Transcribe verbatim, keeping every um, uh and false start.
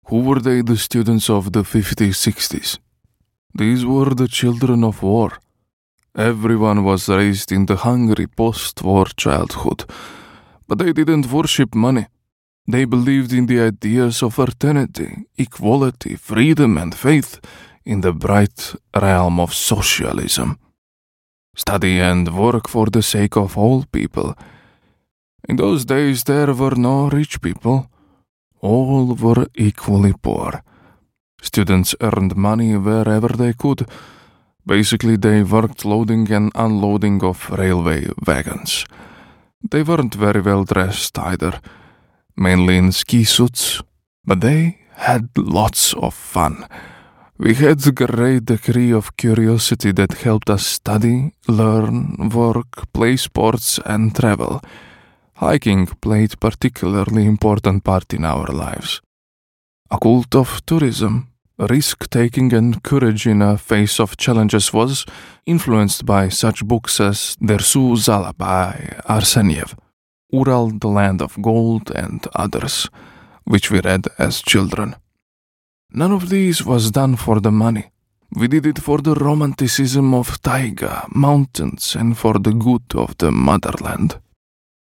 Who were they, the students of the fifties, sixties? These were the children of war. Everyone was raised in the hungry post-war childhood, but they didn't worship money. They believed in the ideas of fraternity, equality, freedom, and faith in the bright realm of socialism. Study and work for the sake of all people. In those days there were no rich people. All were equally poor. Students earned money wherever they could. Basically, they worked loading and unloading of railway wagons. They weren't very well dressed either, mainly in ski suits, but they had lots of fun. We had a great degree of curiosity that helped us study, learn, work, play sports, and travel. Hiking played a particularly important part in our lives. A cult of tourism, risk-taking and courage in the face of challenges was influenced by such books as Dersu Zala by Arseniev, Ural, the Land of Gold, and others, which we read as children. None of these was done for the money. We did it for the romanticism of taiga, mountains, and for the good of the motherland.